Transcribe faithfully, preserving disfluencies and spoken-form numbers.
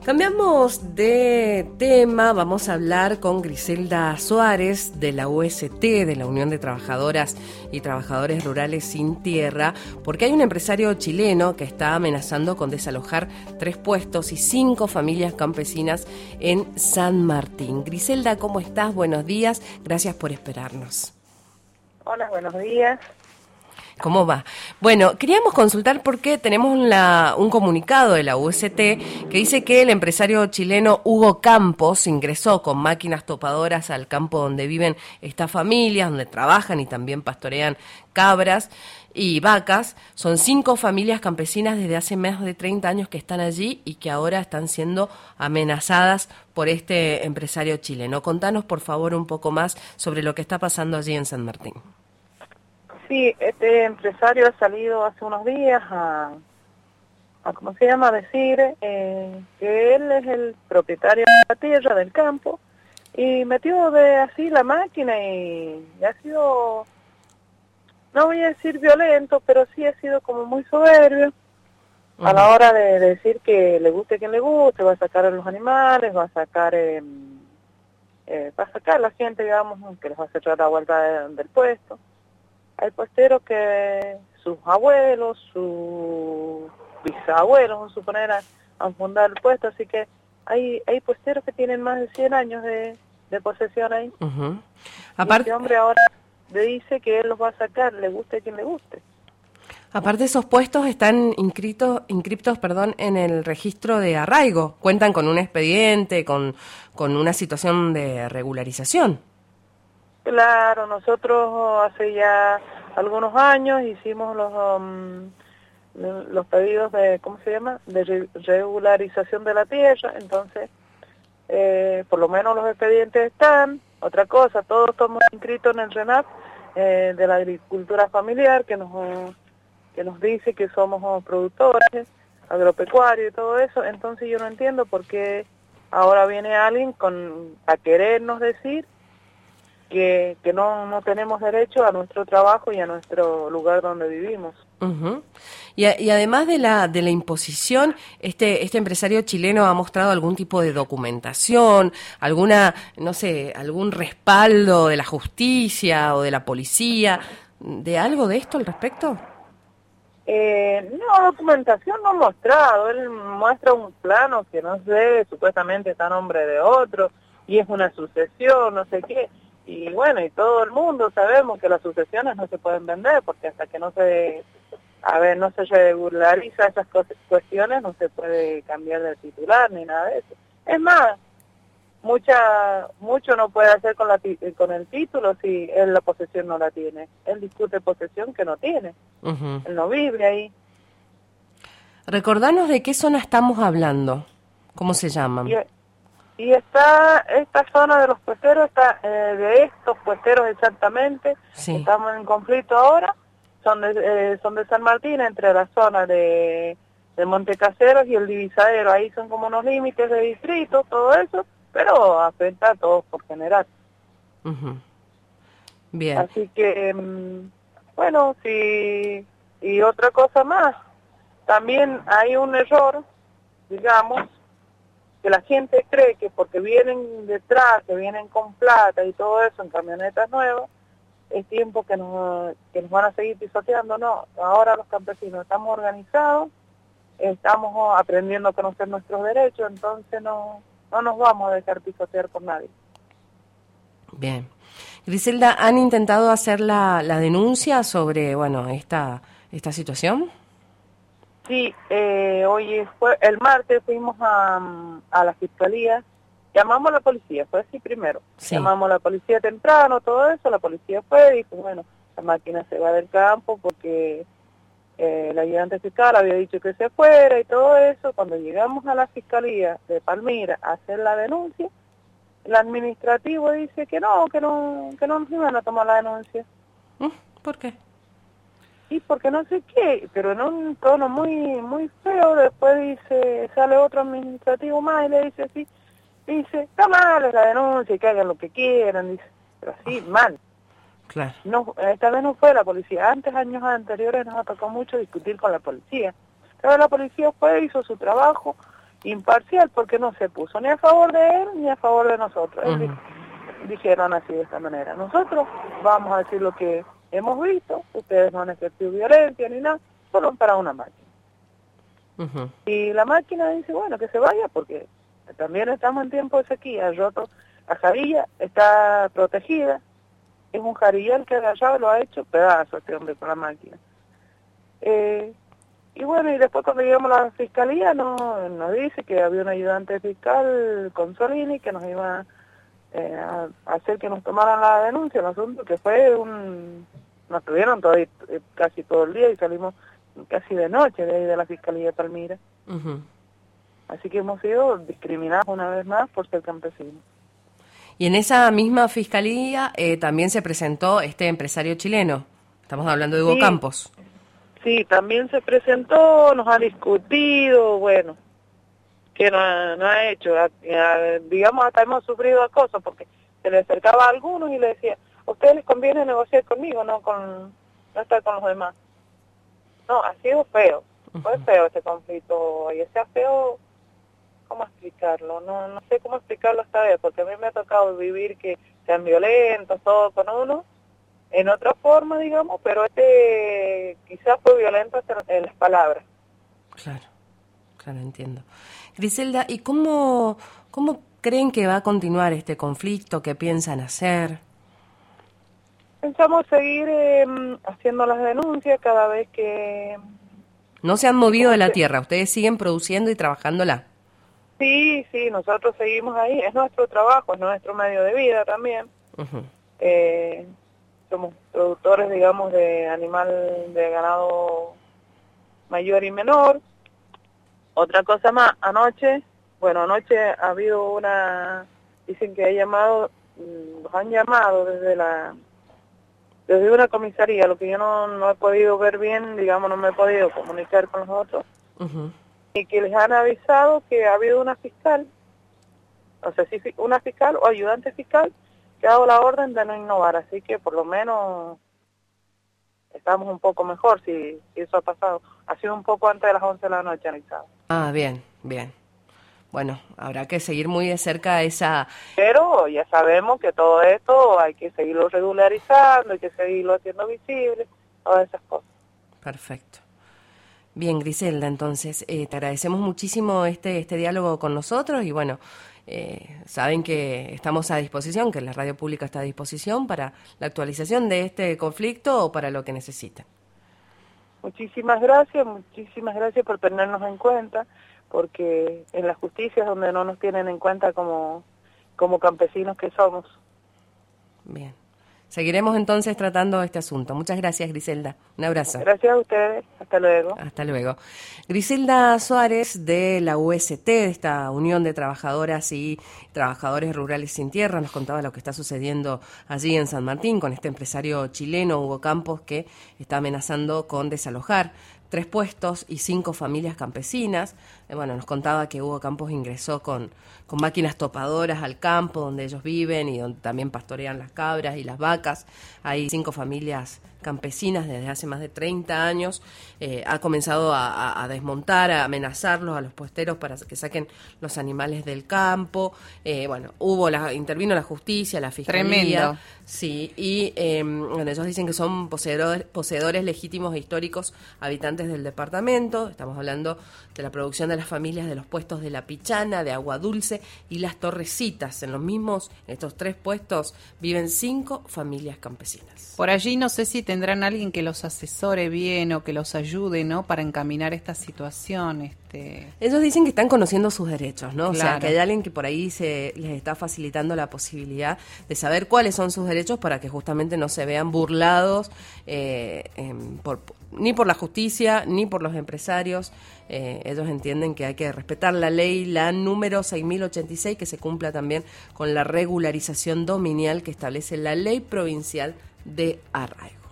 Cambiamos de tema, vamos a hablar con Griselda Suárez de la U S T, de la Unión de Trabajadoras y Trabajadores Rurales Sin Tierra, porque hay un empresario chileno que está amenazando con desalojar tres puestos y cinco familias campesinas en San Martín. Griselda, ¿cómo estás? Buenos días, gracias por esperarnos. Hola, buenos días. ¿Cómo va? Bueno, queríamos consultar porque tenemos la, un comunicado de la U S T que dice que el empresario chileno Hugo Campos ingresó con máquinas topadoras al campo donde viven estas familias, donde trabajan y también pastorean cabras y vacas. Son cinco familias campesinas desde hace más de treinta años que están allí y que ahora están siendo amenazadas por este empresario chileno. Contanos, por favor, un poco más sobre lo que está pasando allí en San Martín. Sí, este empresario ha salido hace unos días a, a ¿cómo se llama?, a decir eh, que él es el propietario de la tierra, del campo, y metió de así la máquina y, y ha sido, no voy a decir violento, pero sí ha sido como muy soberbio uh-huh. a la hora de, de decir que le guste quien le guste, va a sacar a los animales, va a sacar, eh, eh, va a sacar a la gente, digamos, que les va a hacer la vuelta de, del puesto. Hay puesteros que sus abuelos, sus bisabuelos, vamos a suponer, han fundado el puesto, así que hay hay puesteros que tienen más de cien años de, de posesión ahí. Uh-huh. Aparte, y este hombre ahora le dice que él los va a sacar, le guste a quien le guste. Aparte, esos puestos están inscritos, inscriptos, perdón, en el registro de arraigo. Cuentan con un expediente, con, con una situación de regularización. Claro, nosotros hace ya algunos años hicimos los um, los pedidos de, ¿cómo se llama?, de re regularización de la tierra, entonces, eh, por lo menos los expedientes están. Otra cosa, todos estamos inscritos en el RENAP eh, de la agricultura familiar, que nos que nos dice que somos productores, agropecuarios y todo eso, entonces yo no entiendo por qué ahora viene alguien con a querernos decir que, que no, no tenemos derecho a nuestro trabajo y a nuestro lugar donde vivimos. Uh-huh. y, a, y además de la de la imposición, este este empresario chileno ha mostrado algún tipo de documentación, alguna, no sé, algún respaldo de la justicia o de la policía, ¿de algo de esto al respecto? Eh, no, documentación no ha mostrado, él muestra un plano que no sé, supuestamente está a nombre de otro, y es una sucesión, no sé qué. Y bueno, y todo el mundo sabemos que las sucesiones no se pueden vender, porque hasta que no se, a ver, no se regulariza esas cuestiones, no se puede cambiar de titular ni nada de eso. Es más, mucha, mucho no puede hacer con la con el título si él la posesión no la tiene. Él discute posesión que no tiene. Uh-huh. Él no vive ahí. Recordanos de qué zona estamos hablando, ¿cómo se llaman? Y, Y está, esta zona de los puesteros, está eh, de estos puesteros exactamente, sí. Estamos en conflicto ahora, son de, eh, son de San Martín, entre la zona de, de Montecaseros y el Divisadero, ahí son como unos límites de distrito, todo eso, pero afecta a todos por general. Uh-huh. Bien. Así que, bueno, sí, y otra cosa más, también hay un error, digamos, que la gente cree que porque vienen detrás, que vienen con plata y todo eso en camionetas nuevas, es tiempo que nos, que nos van a seguir pisoteando. No, ahora los campesinos estamos organizados, estamos aprendiendo a conocer nuestros derechos, entonces no, no nos vamos a dejar pisotear por nadie. Bien. Griselda, ¿han intentado hacer la, la denuncia sobre, bueno, esta, esta situación? Sí, eh, hoy fue, el martes fuimos a, a la fiscalía, llamamos a la policía, fue así primero, sí. Llamamos a la policía temprano, todo eso, la policía fue y dijo, bueno, la máquina se va del campo porque eh, el ayudante fiscal había dicho que se fuera y todo eso. Cuando llegamos a la fiscalía de Palmira a hacer la denuncia, el administrativo dice que no, que no, que no nos iban a tomar la denuncia. ¿Por qué? Sí, porque no sé qué, pero en un tono muy muy feo. Después dice, sale otro administrativo más y le dice así, dice, está mal la denuncia, que hagan lo que quieran, dice, pero así, mal. Claro. No, esta vez no fue la policía, antes, años anteriores nos ha tocado mucho discutir con la policía. Pero la policía fue, hizo su trabajo imparcial porque no se puso ni a favor de él ni a favor de nosotros. Uh-huh. Él, dijeron así de esta manera: nosotros vamos a decir lo que hemos visto, ustedes no han ejercido violencia ni nada, solo para una máquina. Uh-huh. Y la máquina dice, bueno, que se vaya porque también estamos en tiempo de sequía, roto, la jarilla está protegida, es un jarillal que agarrado lo ha hecho pedazo este hombre con la máquina. Eh, y bueno, y después cuando llegamos a la fiscalía no, nos dice que había un ayudante fiscal, Consolini, que nos iba eh, a hacer que nos tomaran la denuncia, el asunto que fue un... nos tuvieron todo, casi todo el día y salimos casi de noche de ahí de la Fiscalía de Palmira. Uh-huh. Así que hemos sido discriminados una vez más por ser campesinos. Y en esa misma Fiscalía eh, también se presentó este empresario chileno. Estamos hablando de Hugo sí, Campos. Sí, también se presentó, nos ha discutido, bueno, que no ha, no ha hecho, a, a, digamos hasta hemos sufrido acoso porque se le acercaba a algunos y le decía, a ustedes les conviene negociar conmigo, no con no estar con los demás. No, ha sido feo, fue feo este conflicto, y sea feo, ¿cómo explicarlo? No no sé cómo explicarlo esta vez, porque a mí me ha tocado vivir que sean violentos, todo con uno, en otra forma, digamos, pero este quizás fue violento en las palabras. Claro, claro, entiendo. Griselda, ¿y cómo, cómo creen que va a continuar este conflicto? ¿Qué piensan hacer? Pensamos seguir eh, haciendo las denuncias cada vez que... No se han movido de la tierra, ustedes siguen produciendo y trabajándola. Sí, sí, nosotros seguimos ahí, es nuestro trabajo, es nuestro medio de vida también. Uh-huh. Eh, somos productores, digamos, de animal, de ganado mayor y menor. Otra cosa más, anoche, bueno, anoche ha habido una, dicen que ha llamado, los han llamado desde la... desde una comisaría, lo que yo no, no he podido ver bien, digamos, no me he podido comunicar con los otros, uh-huh. y que les han avisado que ha habido una fiscal, o sea, si una fiscal o ayudante fiscal, que ha dado la orden de no innovar, así que por lo menos estamos un poco mejor si, si eso ha pasado. Ha sido un poco antes de las once de la noche, analizado. Ah, bien, bien. Bueno, habrá que seguir muy de cerca esa... Pero ya sabemos que todo esto hay que seguirlo regularizando, hay que seguirlo haciendo visible, todas esas cosas. Perfecto. Bien, Griselda, entonces, eh, te agradecemos muchísimo este, este diálogo con nosotros y bueno, eh, saben que estamos a disposición, que la radio pública está a disposición para la actualización de este conflicto o para lo que necesiten. Muchísimas gracias, muchísimas gracias por tenernos en cuenta, porque en la justicia es donde no nos tienen en cuenta como, como campesinos que somos. Bien. Seguiremos entonces tratando este asunto. Muchas gracias, Griselda. Un abrazo. Gracias a ustedes. Hasta luego. Hasta luego. Griselda Suárez de la U S T, de esta Unión de Trabajadoras y Trabajadores Rurales Sin Tierra, nos contaba lo que está sucediendo allí en San Martín con este empresario chileno, Hugo Campos, que está amenazando con desalojar tres puestos y cinco familias campesinas. Eh, bueno, nos contaba que Hugo Campos ingresó con, con máquinas topadoras al campo donde ellos viven y donde también pastorean las cabras y las vacas. Hay cinco familias campesinas desde hace más de treinta años. Eh, ha comenzado a, a, a desmontar, a amenazarlos a los puesteros para que saquen los animales del campo. Eh, bueno, hubo la, intervino la justicia, la fiscalía. Tremendo. Sí, y eh, bueno, ellos dicen que son poseedores, poseedores legítimos e históricos habitantes del departamento. Estamos hablando de la producción de las familias de los puestos de La Pichana, de Agua Dulce y Las Torrecitas. En los mismos, en estos tres puestos, viven cinco familias campesinas. Por allí no sé si tendrán alguien que los asesore bien o que los ayude, ¿no?, para encaminar esta situación. Este... Ellos dicen que están conociendo sus derechos, ¿no? Claro. O sea, que hay alguien que por ahí se les está facilitando la posibilidad de saber cuáles son sus derechos para que justamente no se vean burlados eh, eh, por, ni por la justicia ni por los empresarios. Eh, ellos entienden que hay que respetar la ley, la número seis mil ochenta y seis, que se cumpla también con la regularización dominial que establece la ley provincial de arraigo.